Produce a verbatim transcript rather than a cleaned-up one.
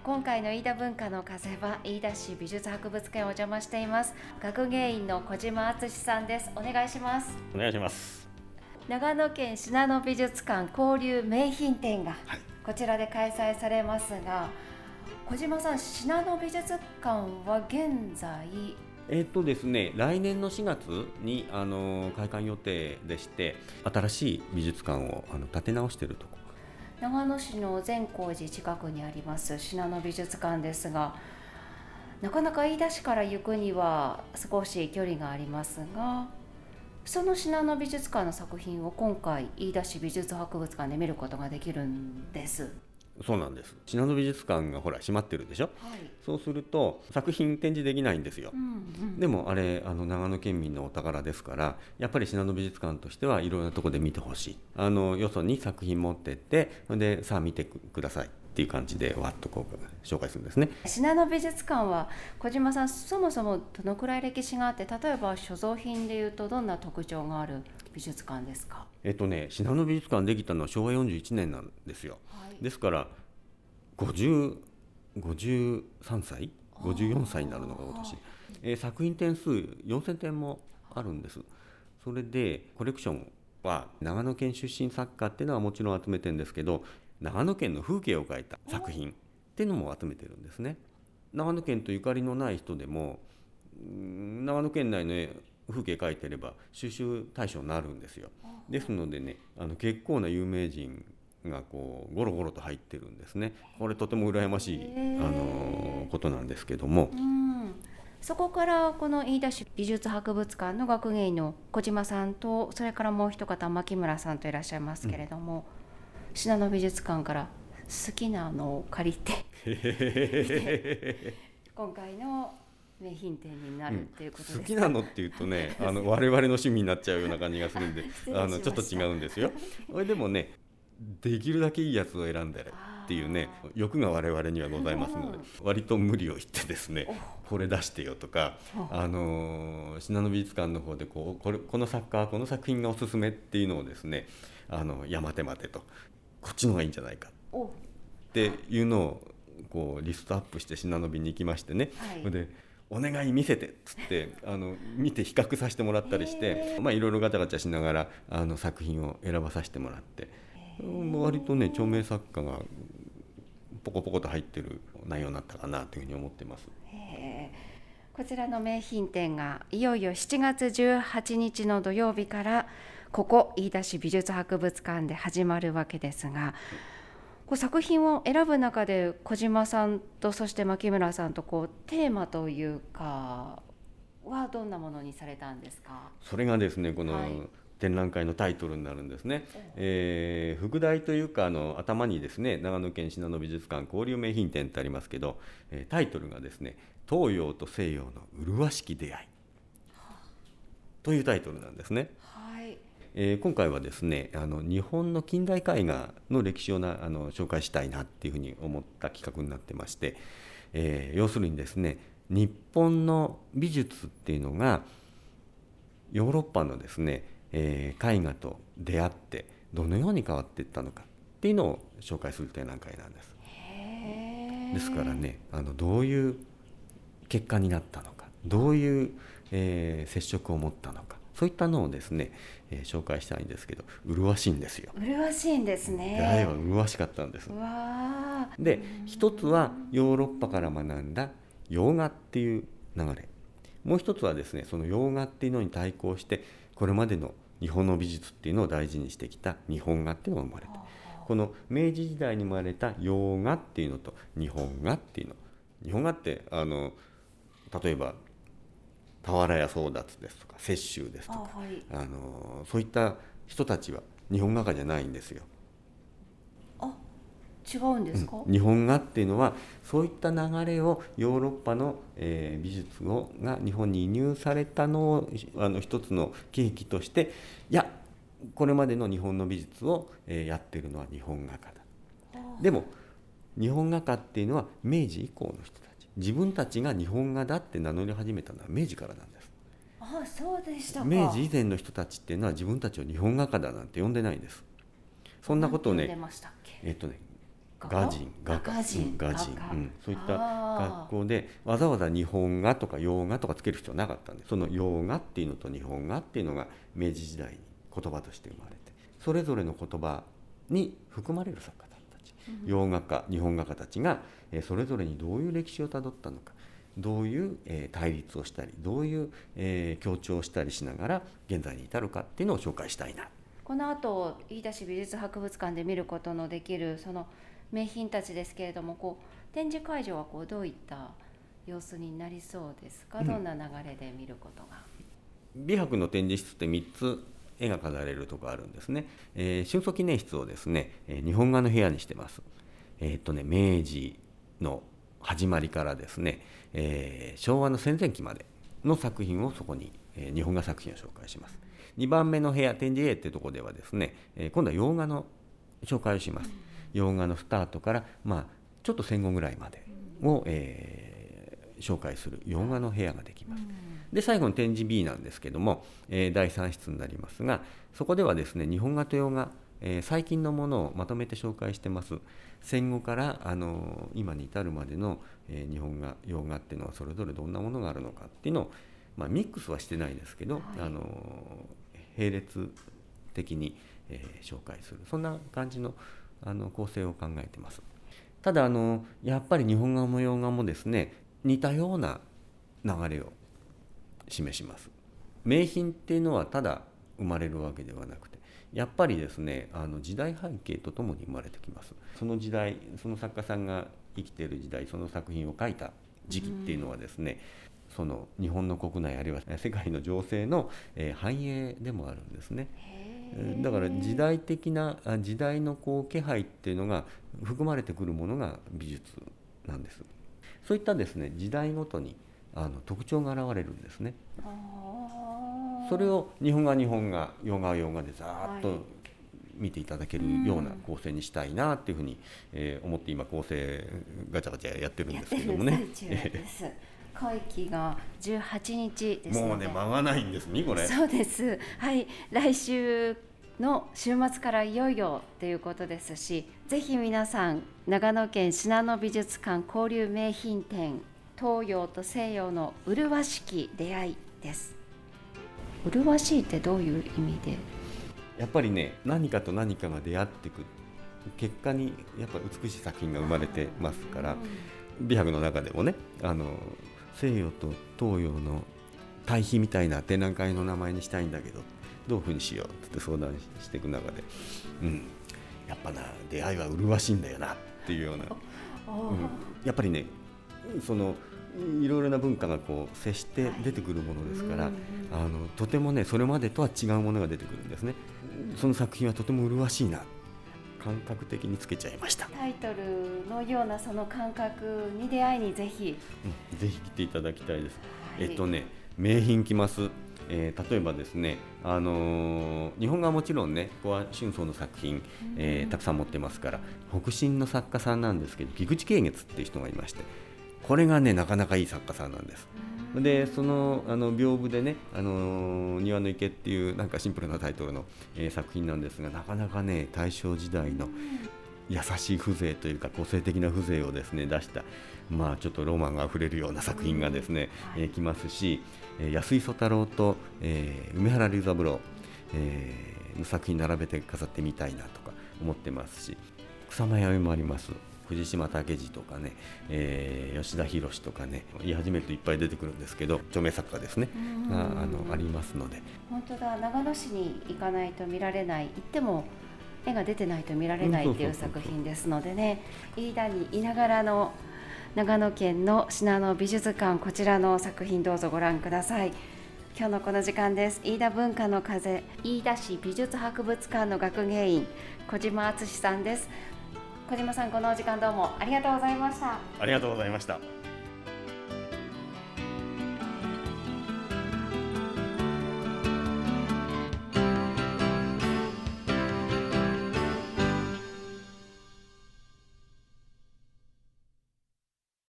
今回の飯田文化の風は飯田市美術博物館へお邪魔しています。学芸員の小島敦さんです。お願いします。 お願いします。 長野県信濃美術館交流名品展が、 はい、 こちらで開催されますが、小島さん、信濃美術館は現在えーとですね、来年のしがつにあの開館予定でして、新しい美術館をあの建て直しているところ。 長野市の善光寺近くにあります信濃美術館ですが、なかなか飯田市から行くには少し距離がありますが、その信濃美術館の作品を今回飯田市美術博物館で見ることができるんです。 そうなんです。信濃美術館がほら閉まってるでしょ、 はい、 そうすると作品展示できないんですよ、 うんうん、 でもあれあの長野県民のお宝ですから、やっぱり信濃美術館としてはいろんなところで見てほしい、あのよそに作品持ってってでさあ見てくださいっていう感じでわっとこう紹介するんですね。 信濃美術館は小島さん、そもそもどのくらい歴史があって、例えば所蔵品でいうとどんな特徴がある美術館ですか？ えっとね信濃美術館できたのはしょうわよんじゅういちねんなんですよ、はい、ですからごじゅう、ごじゅうさんさいごじゅうよんさいになるのが今年、えー、作品点数よんせんてんもあるんです。それでコレクションは長野県出身作家っていうのはもちろん集めてるんですけど、長野県の風景を描いた作品っていうのも集めてるんですね。長野県とゆかりのない人でも長野県内の風景描いてれば収集対象になるんですよ。ですのでね、あの結構な有名人がこうゴロゴロと入ってるんですね。これとても羨ましいあのことなんですけども、 うん、そこからこの飯田市美術博物館の学芸員の小島さんと、それからもう一方牧村さんといらっしゃいますけれども、うん、信濃美術館から好きなのを借りて今回の名品展になるっていうことですか？ うん、好きなのっていうとねあの我々の趣味になっちゃうような感じがするんであのちょっと違うんですよ。これでもね、できるだけいいやつを選んでっていうね欲が我々にはございますので、割と無理を言ってですね、これ出してよとか、あの信濃美術館の方でこう こ, れこの作家この作品がおすすめっていうのをですね、あのやまてまてとこっちの方がいいんじゃないかっていうのをこうリストアップして信濃美に行きましてね、はい、でお願い見せてっつってあの見て比較させてもらったりして、まあいろいろガチャガチャしながらあの作品を選ばさせてもらって、割とね著名作家がポコポコと入ってる内容になったかなというふうに思ってます。 へー、こちらの名品展がいよいよしちがつじゅうはちにちの土曜日からここ飯田市美術博物館で始まるわけですが、こう作品を選ぶ中で小島さんとそして牧村さんとこうテーマというかはどんなものにされたんですか？ それがですね、この、はい、展覧会のタイトルになるんですね。えー、副題というかあの頭にですね、長野県信濃美術館交流名品展ってありますけど、えー、タイトルがですね、東洋と西洋の麗しき出会い、はあ、というタイトルなんですね。 はい、 えー、今回はですね、あの日本の近代絵画の歴史をなあの紹介したいなっていうふうに思った企画になってまして、えー、要するにですね、日本の美術っていうのがヨーロッパのですね、えー、絵画と出会ってどのように変わっていったのかっていうのを紹介する展覧会なんです。 へー。 ですからね、あのどういう結果になったのか、どういう、えー、接触を持ったのか、そういったのをですね、えー、紹介したいんですけど、麗しいんですよ。 麗しいんですね。 出会いは麗しかったんです。 うわで、一つはヨーロッパから学んだ洋画っていう流れ、もう一つはですね、その洋画っていうのに対抗してこれまでの日本の美術っていうのを大事にしてきた日本画っていうのが生まれた。この明治時代に生まれた洋画っていうのと日本画っていうの、日本画ってあの例えば俵屋宗達ですとか雪舟ですとか、あ、はい、あのそういった人たちは日本画家じゃないんですよ。 あ、違うんですか？ うん、日本画っていうのはそういった流れをヨーロッパの、えー、美術をが日本に輸入されたのをあの一つの契機として、いやこれまでの日本の美術を、えー、やってるのは日本画家だ。でも日本画家っていうのは明治以降の人たち、自分たちが日本画だって名乗り始めたのは明治からなんです。 ああ、そうでしたか。 明治以前の人たちっていうのは自分たちを日本画家だなんて呼んでないんです。そんなことをね、えっとね画人画家画人画人、 画家うん、そういったあー学校でわざわざ日本画とか洋画とかつける必要なかったんで、その洋画っていうのと日本画っていうのが明治時代に言葉として生まれて、それぞれの言葉に含まれる作家さんたち、 うん洋画家日本画家たちがえーそれぞれにどういう歴史をたどったのか、どういうえー対立をしたり、どういうえー強調をしたりしながら現在に至るかっていうのを紹介したいな。 この後飯田市美術博物館で見ることのできるその名品たちですけれども、こう展示会場はこうどういった様子になりそうですか、 うんどんな流れで見ることが。 美博の展示室ってみっつ絵が飾れるとこあるんですね。えー、春祖記念室をですね、えー日本画の部屋にしてます。えーっとね明治の始まりからですね、えー昭和の戦前期までの作品をそこに、えー日本画作品を紹介します。にばんめの部屋展示 A ってとこではですね、えー今度は洋画の紹介をします。洋画のスタートから、まあ、ちょっと戦後ぐらいまでを、えー紹介する洋画の部屋ができます。で最後の展示 B なんですけども、えーだいさん室になりますが、そこではですね日本画と洋画、えー最近のものをまとめて紹介してます。戦後からあのー今に至るまでの、えー日本画洋画っていうのはそれぞれどんなものがあるのかっていうのを、まあ、ミックスはしてないですけど、 はいあのー並列的に、えー紹介する、そんな感じの、あの構成を考えてます。ただあのやっぱり日本画も洋画もですね似たような流れを示します。名品っていうのはただ生まれるわけではなくて、やっぱりですねあの時代背景とともに生まれてきます。その時代、その作家さんが生きている時代、その作品を書いた時期っていうのはですね、その日本の国内あるいは世界の情勢の、えー反映でもあるんですね。 へーだから時代的なあ時代のこう気配っていうのが含まれてくるものが美術なんです。そういったですね時代ごとにあの特徴が現れるんですね。 あーそれを日本画日本画洋画洋画でざーっはいと見ていただけるような構成にしたいなっていうふうに、えー思って今構成ガチャガチャやってるんですやってるけどもね。 最中です会期がじゅうはちにちですので、 もうね間がないんですねこれ。 そうです。はい、来週の週末からいよいよということですし、ぜひ皆さん長野県信濃美術館交流名品展東洋と西洋の麗しき出会いです。麗しいってどういう意味で？ やっぱりね何かと何かが出会ってくる結果にやっぱ美しい作品が生まれてますから、美博の中でもねあの西洋と東洋の対比みたいな展覧会の名前にしたいんだけどどういうふうにしようって相談していく中で、うん、やっぱな出会いは麗しいんだよなっていうような、うん、やっぱりねそのいろいろな文化がこう接して出てくるものですから、はい、あのとてもねそれまでとは違うものが出てくるんですね。その作品はとても麗しいな感覚的につけちゃいました。 タイトルのようなその感覚に出会いにぜひ、 うん、ぜひ来ていただきたいです。 はい、 えっとね名品来ます。えー、例えばですね、あのー、日本画はもちろんねここは春草の作品、えー、たくさん持ってますから、北進の作家さんなんですけど菊池慶月っていう人がいまして、これがねなかなかいい作家さんなんです。でそのあの屏風でね、あのー、庭の池っていうなんかシンプルなタイトルの、えー、作品なんですが、なかなかね大正時代の優しい風情というか個性的な風情をですね出した、まあちょっとロマンがあふれるような作品がですね、うんえー、来ますし、えー、安井曽太郎と、えー、梅原龍三郎、えー、の作品並べて飾ってみたいなとか思ってますし、草間彌生もあります。藤島武二とかね、えー、吉田博とかね言い始めるといっぱい出てくるんですけど、著名作家ですねがあのありますので。 本当だ、長野市に行かないと見られない、行っても絵が出てないと見られないっていう作品ですのでね、飯田にいながらの長野県の信濃美術館、こちらの作品どうぞご覧ください。今日のこの時間です。飯田文化の風、飯田市美術博物館の学芸員小島敦さんです。小島さん、このお時間どうもありがとうございました。 ありがとうございました。